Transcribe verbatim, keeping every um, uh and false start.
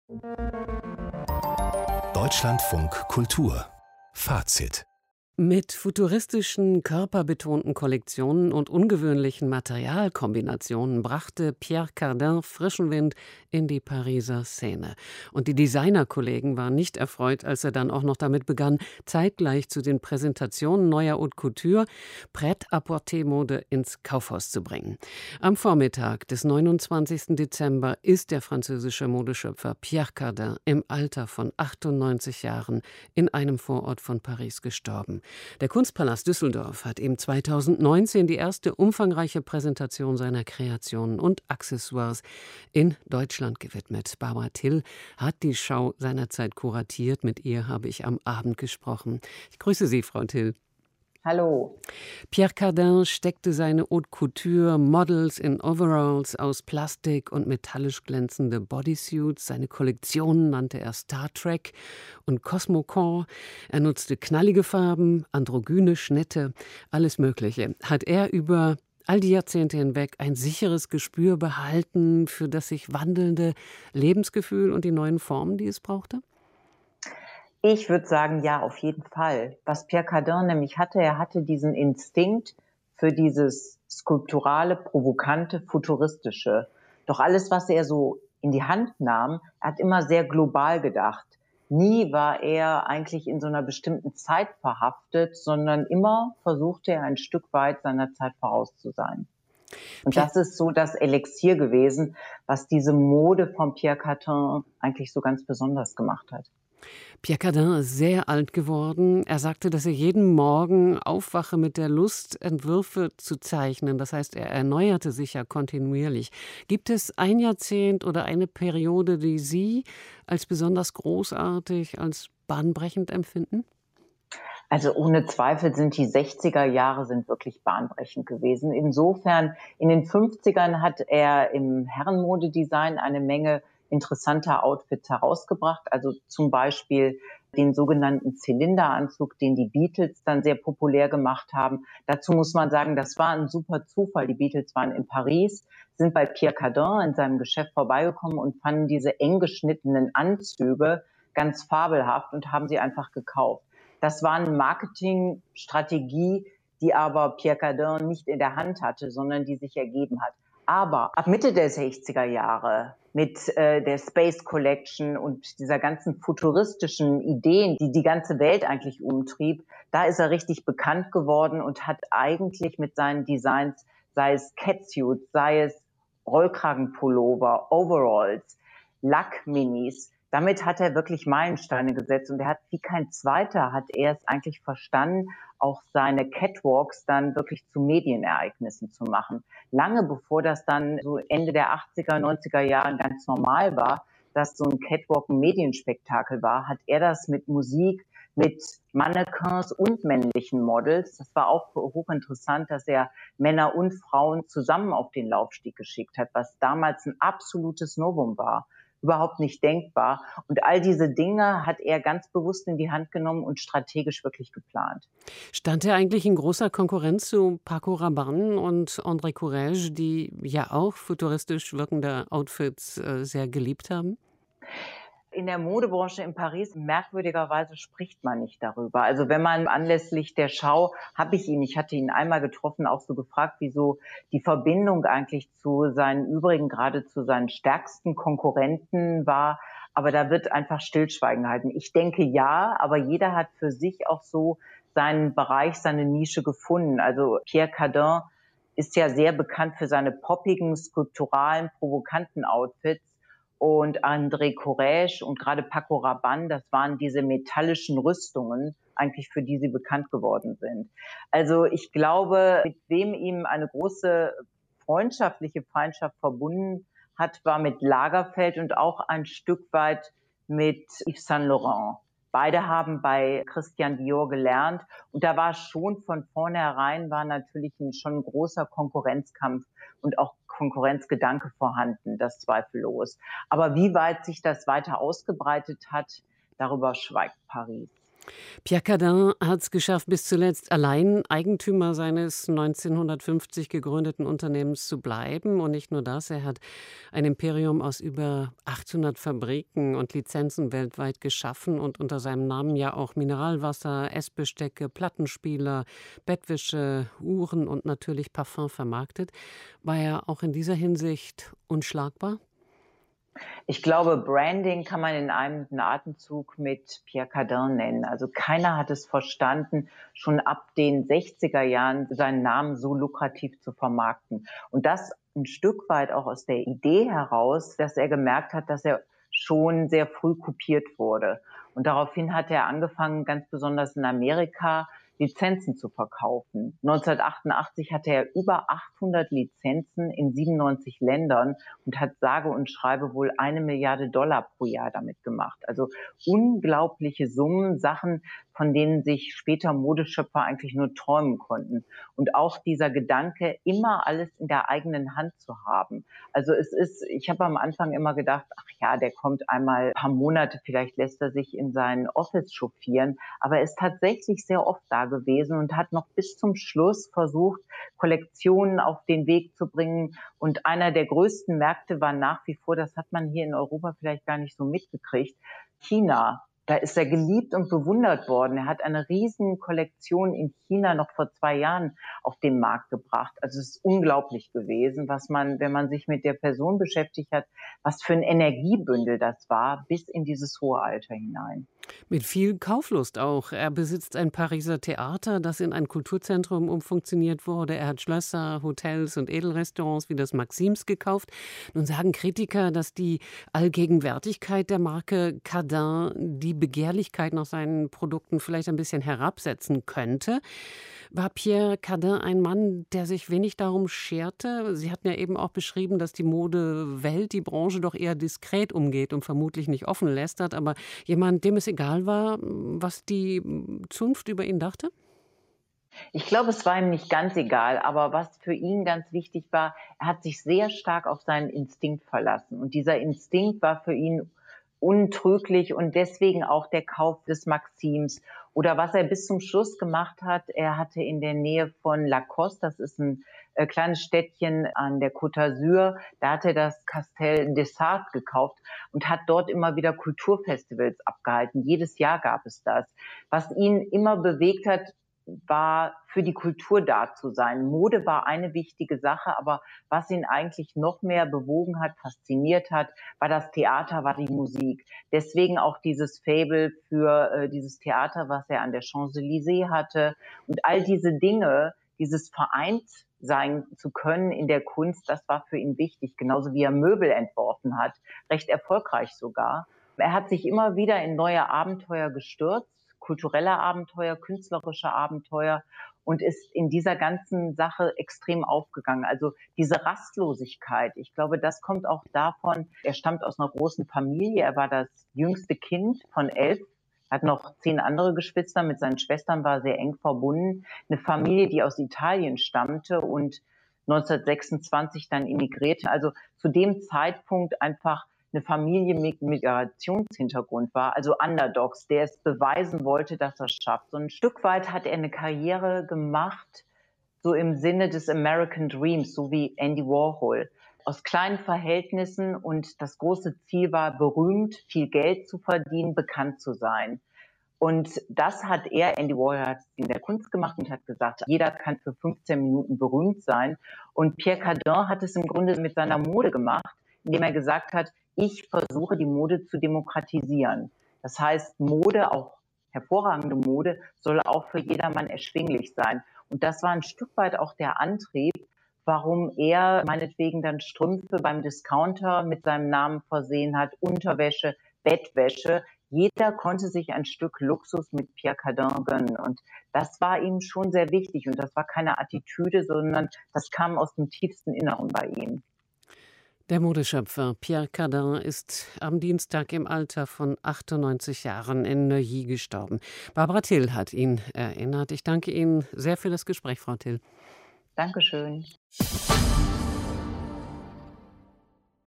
Deutschlandfunk Kultur Fazit. Mit futuristischen, körperbetonten Kollektionen und ungewöhnlichen Materialkombinationen brachte Pierre Cardin frischen Wind in die Pariser Szene. Und die Designerkollegen waren nicht erfreut, als er dann auch noch damit begann, zeitgleich zu den Präsentationen neuer Haute Couture Prêt-à-porter-Mode ins Kaufhaus zu bringen. Am Vormittag des neunundzwanzigsten Dezember ist der französische Modeschöpfer Pierre Cardin im Alter von achtundneunzig Jahren in einem Vorort von Paris gestorben. Der Kunstpalast Düsseldorf hat ihm zweitausendneunzehn die erste umfangreiche Präsentation seiner Kreationen und Accessoires in Deutschland gewidmet. Barbara Till hat die Schau seinerzeit kuratiert. Mit ihr habe ich am Abend gesprochen. Ich grüße Sie, Frau Till. Hallo. Pierre Cardin steckte seine Haute Couture Models in Overalls aus Plastik und metallisch glänzende Bodysuits. Seine Kollektionen nannte er Star Trek und Cosmocore. Er nutzte knallige Farben, androgyne Schnitte, alles Mögliche. Hat er über all die Jahrzehnte hinweg ein sicheres Gespür behalten für das sich wandelnde Lebensgefühl und die neuen Formen, die es brauchte? Ich würde sagen, ja, auf jeden Fall. Was Pierre Cardin nämlich hatte, er hatte diesen Instinkt für dieses skulpturale, provokante, futuristische. Doch alles, was er so in die Hand nahm, er hat immer sehr global gedacht. Nie war er eigentlich in so einer bestimmten Zeit verhaftet, sondern immer versuchte er ein Stück weit seiner Zeit voraus zu sein. Und das ist so das Elixier gewesen, was diese Mode von Pierre Cardin eigentlich so ganz besonders gemacht hat. Pierre Cardin ist sehr alt geworden. Er sagte, dass er jeden Morgen aufwache mit der Lust, Entwürfe zu zeichnen. Das heißt, er erneuerte sich ja kontinuierlich. Gibt es ein Jahrzehnt oder eine Periode, die Sie als besonders großartig, als bahnbrechend empfinden? Also ohne Zweifel sind die sechziger Jahre sind wirklich bahnbrechend gewesen. Insofern, in den fünfzigern hat er im Herrenmodedesign eine Menge interessanter Outfits herausgebracht. Also zum Beispiel den sogenannten Zylinderanzug, den die Beatles dann sehr populär gemacht haben. Dazu muss man sagen, das war ein super Zufall. Die Beatles waren in Paris, sind bei Pierre Cardin in seinem Geschäft vorbeigekommen und fanden diese eng geschnittenen Anzüge ganz fabelhaft und haben sie einfach gekauft. Das war eine Marketingstrategie, die aber Pierre Cardin nicht in der Hand hatte, sondern die sich ergeben hat. Aber ab Mitte der sechziger Jahre mit äh, der Space Collection und dieser ganzen futuristischen Ideen, die die ganze Welt eigentlich umtrieb, da ist er richtig bekannt geworden und hat eigentlich mit seinen Designs, sei es Catsuits, sei es Rollkragenpullover, Overalls, Lackminis, damit hat er wirklich Meilensteine gesetzt und er hat wie kein zweiter, hat er es eigentlich verstanden, auch seine Catwalks dann wirklich zu Medienereignissen zu machen. Lange bevor das dann so Ende der achtziger, neunziger Jahre ganz normal war, dass so ein Catwalk ein Medienspektakel war, hat er das mit Musik, mit Mannequins und männlichen Models. Das war auch hochinteressant, dass er Männer und Frauen zusammen auf den Laufsteg geschickt hat, was damals ein absolutes Novum war. Überhaupt nicht denkbar. Und all diese Dinge hat er ganz bewusst in die Hand genommen und strategisch wirklich geplant. Stand er eigentlich in großer Konkurrenz zu Paco Rabanne und André Courrèges, die ja auch futuristisch wirkende Outfits äh, sehr geliebt haben? In der Modebranche in Paris, merkwürdigerweise, spricht man nicht darüber. Also wenn man anlässlich der Schau, habe ich ihn, ich hatte ihn einmal getroffen, auch so gefragt, wieso die Verbindung eigentlich zu seinen übrigen, gerade zu seinen stärksten Konkurrenten war. Aber da wird einfach Stillschweigen gehalten. Ich denke ja, aber jeder hat für sich auch so seinen Bereich, seine Nische gefunden. Also Pierre Cardin ist ja sehr bekannt für seine poppigen, skulpturalen, provokanten Outfits. Und André Courrèges und gerade Paco Rabanne, das waren diese metallischen Rüstungen, eigentlich für die sie bekannt geworden sind. Also ich glaube, mit wem ihm eine große freundschaftliche Feindschaft verbunden hat, war mit Lagerfeld und auch ein Stück weit mit Yves Saint Laurent. Beide haben bei Christian Dior gelernt und da war schon von vornherein war natürlich ein, schon ein großer Konkurrenzkampf und auch Konkurrenzgedanke vorhanden, das zweifellos. Aber wie weit sich das weiter ausgebreitet hat, darüber schweigt Paris. Pierre Cardin hat es geschafft, bis zuletzt allein Eigentümer seines neunzehnhundertfünfzig gegründeten Unternehmens zu bleiben. Und nicht nur das, er hat ein Imperium aus über achthundert Fabriken und Lizenzen weltweit geschaffen und unter seinem Namen ja auch Mineralwasser, Essbestecke, Plattenspieler, Bettwäsche, Uhren und natürlich Parfum vermarktet. War er auch in dieser Hinsicht unschlagbar? Ich glaube, Branding kann man in einem Atemzug mit Pierre Cardin nennen. Also keiner hat es verstanden, schon ab den sechziger Jahren seinen Namen so lukrativ zu vermarkten. Und das ein Stück weit auch aus der Idee heraus, dass er gemerkt hat, dass er schon sehr früh kopiert wurde. Und daraufhin hat er angefangen, ganz besonders in Amerika, Lizenzen zu verkaufen. neunzehnhundertachtundachtzig hatte er über achthundert Lizenzen in siebenundneunzig Ländern und hat sage und schreibe wohl eine Milliarde Dollar pro Jahr damit gemacht. Also unglaubliche Summen, Sachen, von denen sich später Modeschöpfer eigentlich nur träumen konnten. Und auch dieser Gedanke, immer alles in der eigenen Hand zu haben. Also es ist, ich habe am Anfang immer gedacht, ach ja, der kommt einmal ein paar Monate, vielleicht lässt er sich in sein Office chauffieren. Aber er ist tatsächlich sehr oft da gewesen und hat noch bis zum Schluss versucht, Kollektionen auf den Weg zu bringen. Und einer der größten Märkte war nach wie vor, das hat man hier in Europa vielleicht gar nicht so mitgekriegt, China. Da ist er geliebt und bewundert worden. Er hat eine riesen Kollektion in China noch vor zwei Jahren auf den Markt gebracht. Also es ist unglaublich gewesen, was man, wenn man sich mit der Person beschäftigt hat, was für ein Energiebündel das war, bis in dieses hohe Alter hinein. Mit viel Kauflust auch. Er besitzt ein Pariser Theater, das in ein Kulturzentrum umfunktioniert wurde. Er hat Schlösser, Hotels und Edelrestaurants wie das Maxims gekauft. Nun sagen Kritiker, dass die Allgegenwärtigkeit der Marke Cardin die Begehrlichkeit nach seinen Produkten vielleicht ein bisschen herabsetzen könnte. War Pierre Cardin ein Mann, der sich wenig darum scherte? Sie hatten ja eben auch beschrieben, dass die Modewelt, die Branche doch eher diskret umgeht und vermutlich nicht offen lästert. Aber jemand, dem es egal war, was die Zunft über ihn dachte? Ich glaube, es war ihm nicht ganz egal, aber was für ihn ganz wichtig war, er hat sich sehr stark auf seinen Instinkt verlassen. Und dieser Instinkt war für ihn untrüglich und deswegen auch der Kauf des Maxims. Oder was er bis zum Schluss gemacht hat, er hatte in der Nähe von Lacoste, das ist ein äh, kleines Städtchen an der Côte d'Azur, da hat er das Castel des Sarthes gekauft und hat dort immer wieder Kulturfestivals abgehalten. Jedes Jahr gab es das. Was ihn immer bewegt hat, war für die Kultur da zu sein. Mode war eine wichtige Sache, aber was ihn eigentlich noch mehr bewogen hat, fasziniert hat, war das Theater, war die Musik. Deswegen auch dieses Faible für äh, dieses Theater, was er an der Champs-Élysées hatte. Und all diese Dinge, dieses vereint sein zu können in der Kunst, das war für ihn wichtig. Genauso wie er Möbel entworfen hat, recht erfolgreich sogar. Er hat sich immer wieder in neue Abenteuer gestürzt, kulturelle Abenteuer, künstlerische Abenteuer und ist in dieser ganzen Sache extrem aufgegangen. Also diese Rastlosigkeit, ich glaube, das kommt auch davon, er stammt aus einer großen Familie, er war das jüngste Kind von elf, hat noch zehn andere Geschwister, mit seinen Schwestern war sehr eng verbunden. Eine Familie, die aus Italien stammte und neunzehnhundertsechsundzwanzig dann emigrierte. Also zu dem Zeitpunkt einfach eine Familie mit Migrationshintergrund war, also Underdogs, der es beweisen wollte, dass er es schafft. So ein Stück weit hat er eine Karriere gemacht, so im Sinne des American Dreams, so wie Andy Warhol. Aus kleinen Verhältnissen und das große Ziel war, berühmt, viel Geld zu verdienen, bekannt zu sein. Und das hat er, Andy Warhol hat es in der Kunst gemacht und hat gesagt, jeder kann für fünfzehn Minuten berühmt sein. Und Pierre Cardin hat es im Grunde mit seiner Mode gemacht, indem er gesagt hat, ich versuche, die Mode zu demokratisieren. Das heißt, Mode, auch hervorragende Mode, soll auch für jedermann erschwinglich sein. Und das war ein Stück weit auch der Antrieb, warum er meinetwegen dann Strümpfe beim Discounter mit seinem Namen versehen hat, Unterwäsche, Bettwäsche. Jeder konnte sich ein Stück Luxus mit Pierre Cardin gönnen. Und das war ihm schon sehr wichtig. Und das war keine Attitüde, sondern das kam aus dem tiefsten Inneren bei ihm. Der Modeschöpfer Pierre Cardin ist am Dienstag im Alter von achtundneunzig Jahren in Neuilly gestorben. Barbara Till hat ihn erinnert. Ich danke Ihnen sehr für das Gespräch, Frau Till. Dankeschön.